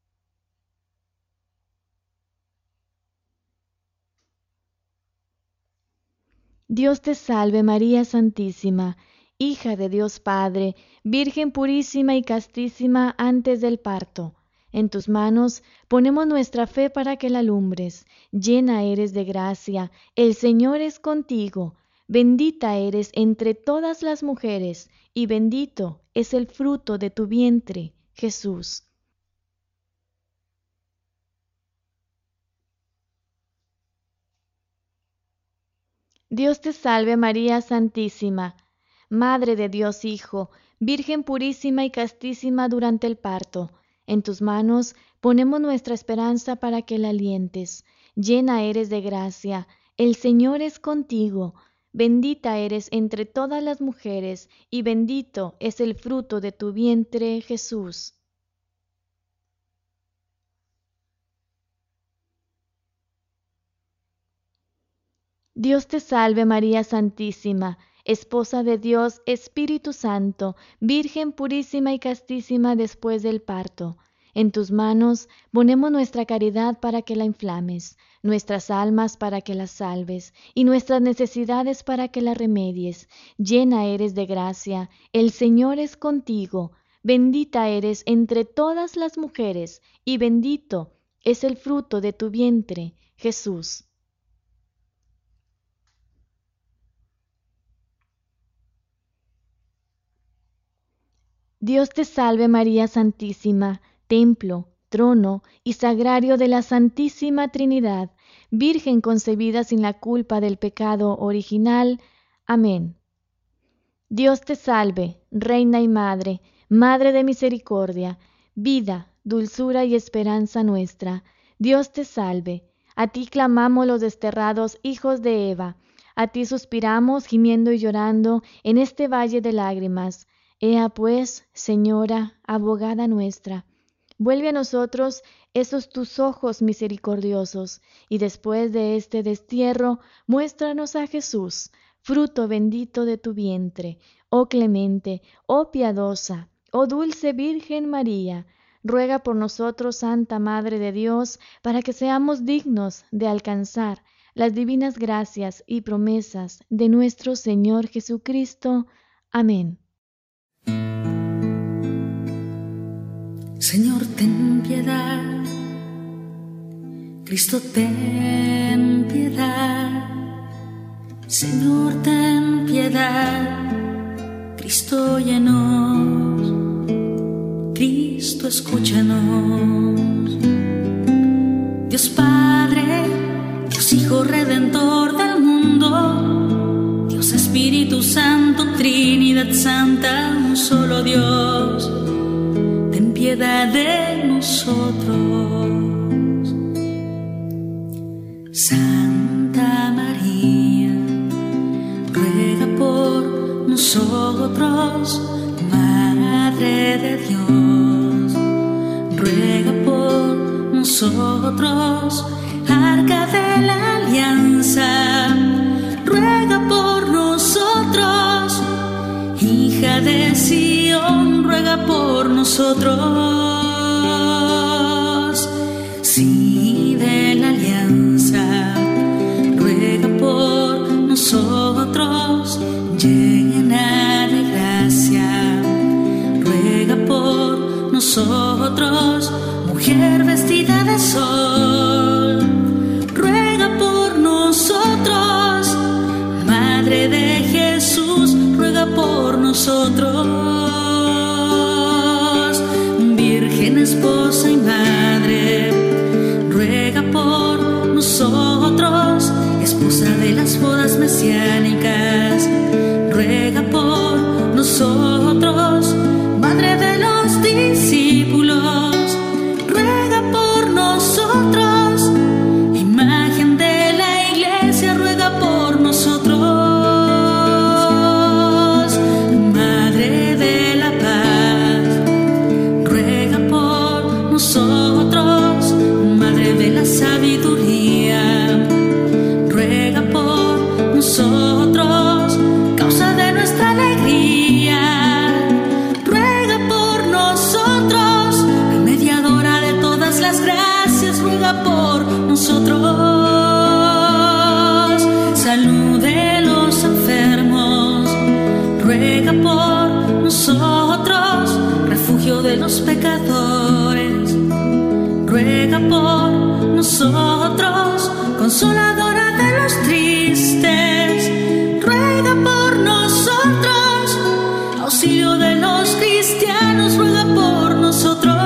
Dios te salve María Santísima, hija de Dios Padre, Virgen purísima y castísima antes del parto. En tus manos ponemos nuestra fe para que la alumbres. Llena eres de gracia, el Señor es contigo. Bendita eres entre todas las mujeres, y bendito es el fruto de tu vientre, Jesús. Dios te salve María Santísima, Madre de Dios Hijo, Virgen purísima y castísima durante el parto. En tus manos ponemos nuestra esperanza para que la alientes. Llena eres de gracia, el Señor es contigo. Bendita eres entre todas las mujeres, y bendito es el fruto de tu vientre, Jesús. Dios te salve María Santísima, Esposa de Dios, Espíritu Santo, Virgen purísima y castísima después del parto. En tus manos ponemos nuestra caridad para que la inflames, nuestras almas para que las salves, y nuestras necesidades para que las remedies. Llena eres de gracia, el Señor es contigo. Bendita eres entre todas las mujeres, y bendito es el fruto de tu vientre, Jesús. Dios te salve María Santísima, templo, trono y sagrario de la Santísima Trinidad, Virgen concebida sin la culpa del pecado original. Amén. Dios te salve, Reina y Madre, Madre de misericordia, vida, dulzura y esperanza nuestra. Dios te salve. A ti clamamos los desterrados hijos de Eva, a ti suspiramos gimiendo y llorando en este valle de lágrimas. Ea pues, Señora, abogada nuestra, vuelve a nosotros esos tus ojos misericordiosos, y después de este destierro, muéstranos a Jesús, fruto bendito de tu vientre. Oh clemente, oh piadosa, oh dulce Virgen María, ruega por nosotros, Santa Madre de Dios, para que seamos dignos de alcanzar las divinas gracias y promesas de nuestro Señor Jesucristo. Amén. Señor, ten piedad. Cristo, ten piedad. Señor, ten piedad. Cristo, óyenos. Cristo, escúchanos. Dios Padre, Dios Hijo Redentor del mundo, Dios Espíritu Santo, Trinidad Santa, un solo Dios, ten piedad de nosotros. Santa María, ruega por nosotros. Madre de Dios, ruega por nosotros. Arca de la Alianza, ruega por nosotros. Hija de Sión, ruega por nosotros. Sí de la Alianza, ruega por nosotros. Llena de gracia, ruega por nosotros. Mujer vestida de sol, ruega por nosotros. Madre de Jesús, ruega por nosotros. Virgen, esposa y madre, ruega por nosotros. Esposa de las bodas mesiánicas, ruega por nosotros. Madre de los discípulos, ruega por nosotros. Imagen de la iglesia, ruega por nosotros. Madre de la paz, ruega por nosotros. Madre de la sabiduría, ruega por nosotros. Causa de nuestra alegría, ruega por nosotros. La mediadora de todas las gracias, ruega por nosotros. Salud de los enfermos, ruega por nosotros. Refugio de los pecadores, nosotros, consoladora de los tristes, ruega por nosotros, auxilio de los cristianos, ruega por nosotros.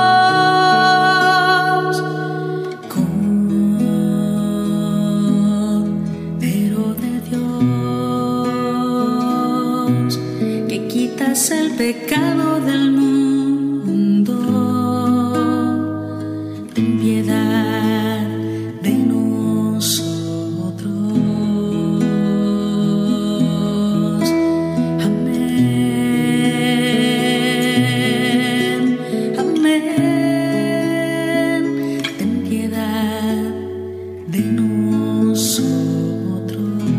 Cordero de Dios, que quitas el pecado del mundo, ten piedad de nosotros. Amén, amén. Ten piedad de nosotros.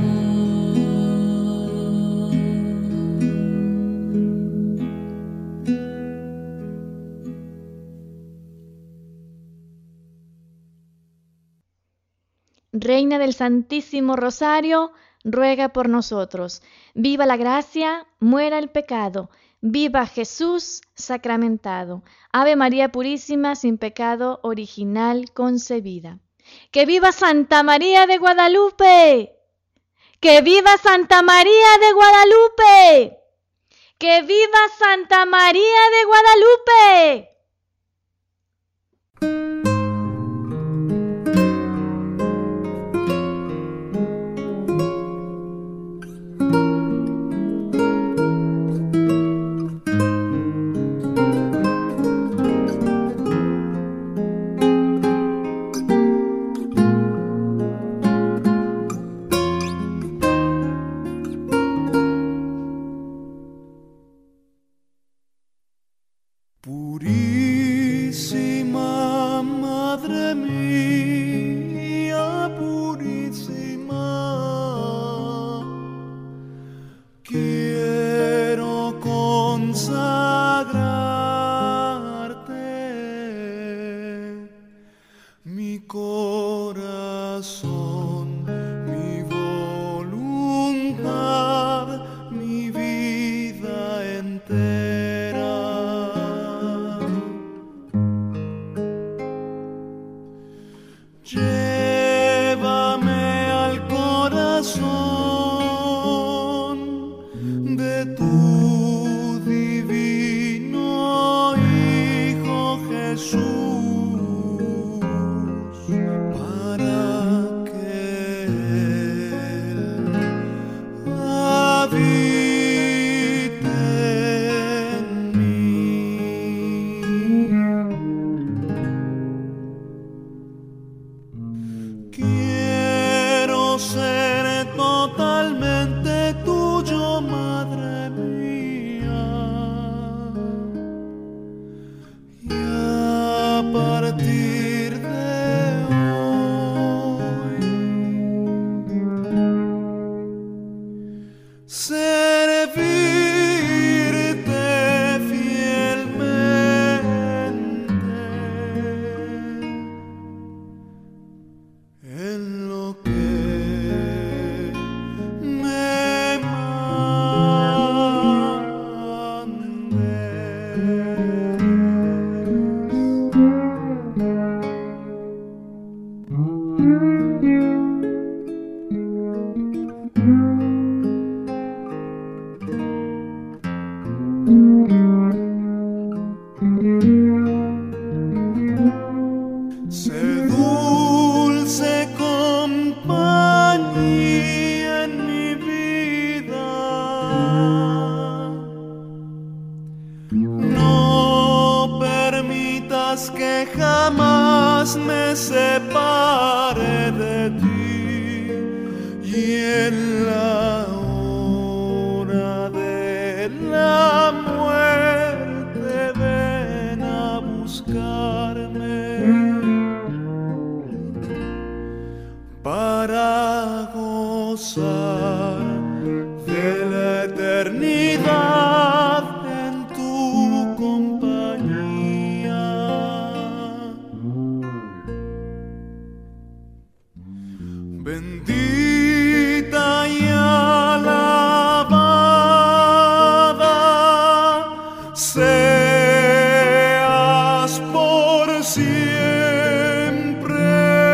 Reina del Santísimo Rosario, ruega por nosotros. Viva la gracia, muera el pecado. Viva Jesús sacramentado. Ave María Purísima, sin pecado original concebida. ¡Que viva Santa María de Guadalupe! ¡Que viva Santa María de Guadalupe! ¡Que viva Santa María de Guadalupe! Purísima Madre mía, purísima, quiero consagrarte mi corazón, mi voluntad, mi vida entera. Llévame al corazón de tu divino Hijo Jesús, para que Él habite en mí. Quiero ser totalmente tuyo, Madre mía, y a partir de hoy servirte fielmente en lo que me Sé dulce compañía en mi vida, no permitas que jamás me separe de ti, y en la hora de la muerte ven a buscarme para gozar de la eternidad en tu compañía. Bendita y alabada seas por siempre.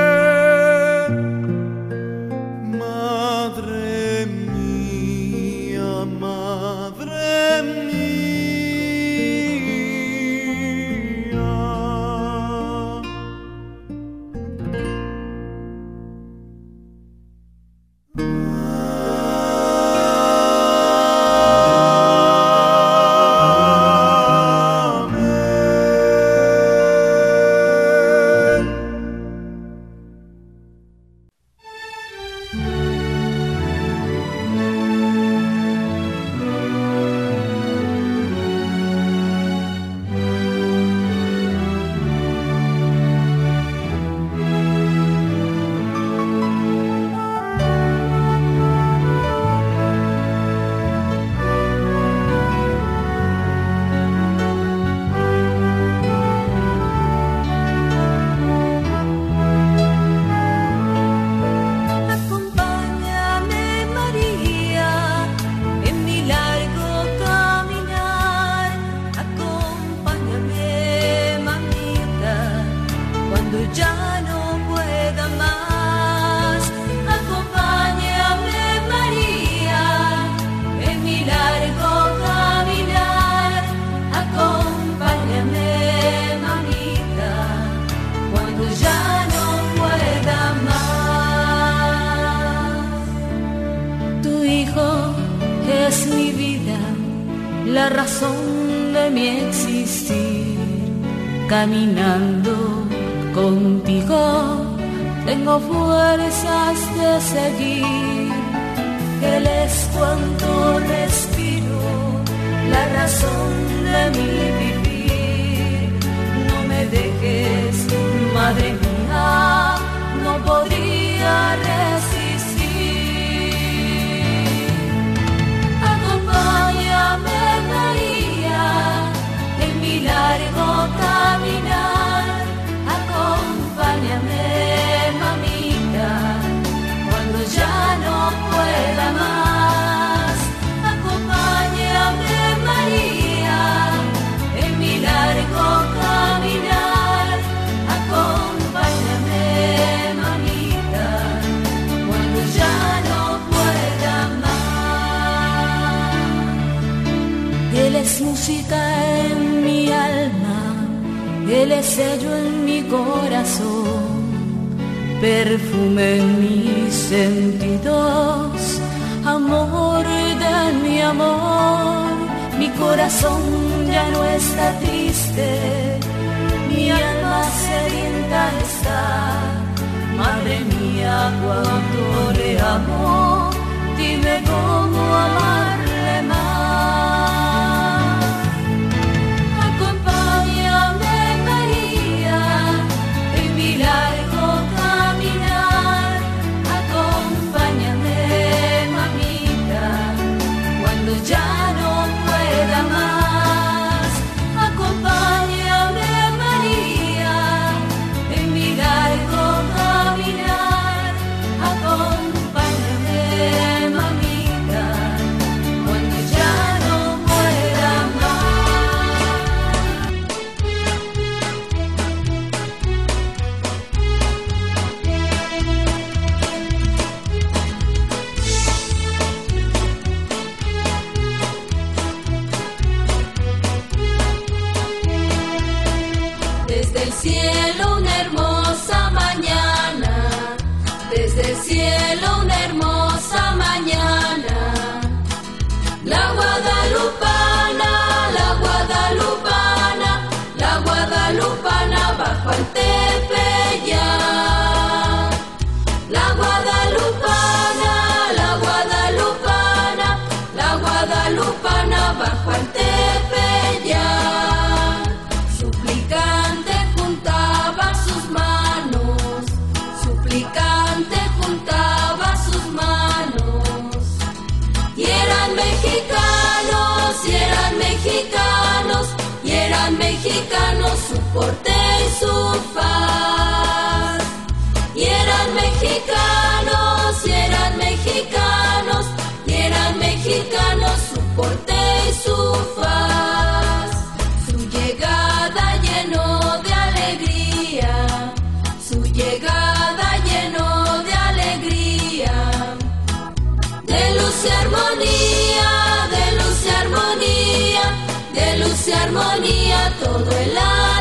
la razón de mi existir. Caminando contigo tengo fuerzas de seguir. Él es cuanto respiro, la razón de mi vivir. No me dejes, madre mía, no podría resistir. Acompáñame, María, en mi largo caminar. Acompáñame, mamita, cuando ya no pueda más. Acompáñame, María, en mi largo caminar. Acompáñame, mamita, cuando ya no pueda más. Él es música en mi alma, Él es sello en mi corazón, perfume en mis sentidos, amor de mi amor. Mi corazón ya no está triste, mi alma sedienta está. Madre mía, cuánto le amo, dime cómo amarle más. Acompáñame, María, en mi largo caminar. Acompáñame, mamita, cuando ya no pueda más. Acompáñame, María, en mi largo caminar. Acompáñame, mamita, cuando ya no pueda Desde el cielo una hermosa mañana, desde el cielo una hermosa mañana. La guadalupana, la guadalupana, la guadalupana bajo al Tepeyac. La guadalupana, la guadalupana, la guadalupana bajo al Tepeyac. Suplicante juntaba sus manos, suplicante juntaba sus manos. Y eran mexicanos, y eran mexicanos, y eran mexicanos su porte y su faz. Y eran mexicanos, y eran mexicanos, y eran mexicanos su porte y su faz. Su llegada llenó de alegría, su llegada llenó de alegría. De luz y armonía, de luz y armonía, de luz y armonía todo el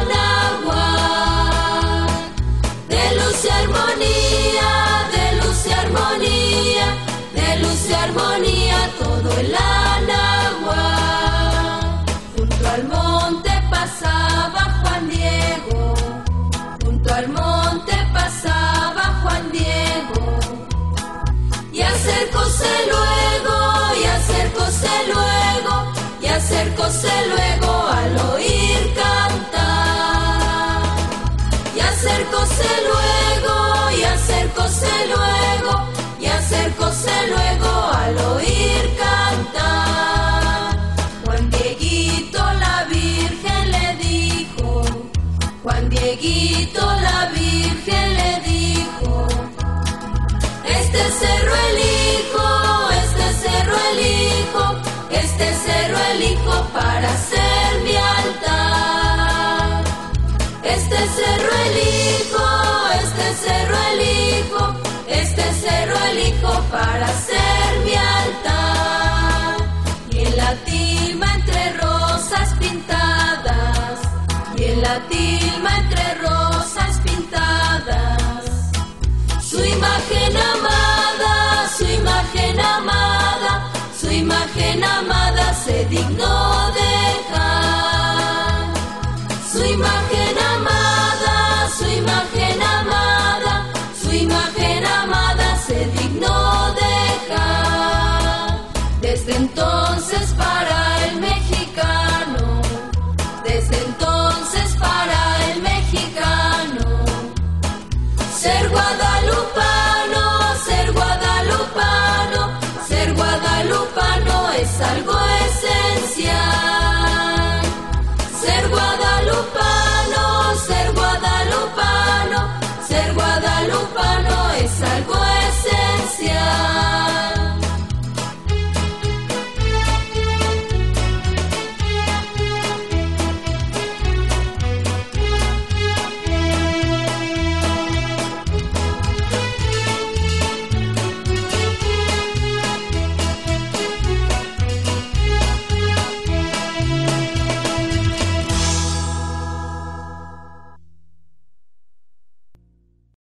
Anahuac. De luz y armonía, de luz y armonía, de luz y armonía todo el Anahuac. Junto al monte pasaba Juan Diego, junto al monte pasaba Juan Diego. Y acercóse luego, y acercóse luego, y acercóse luego al oír cantar. Y acercóse luego, y acercóse luego, y acercóse luego al oír cantar. Juan Dieguito la Virgen le dijo, Juan Dieguito la Virgen le dijo: este cerro elijo, este cerro elijo, este cerro elijo para hacer mi altar. Este cerro elijo, este cerro elijo, este cerro elijo para hacer mi altar. Y en la tilma entre rosas pintadas, y en la tilma entre rosas pintadas, su imagen amada.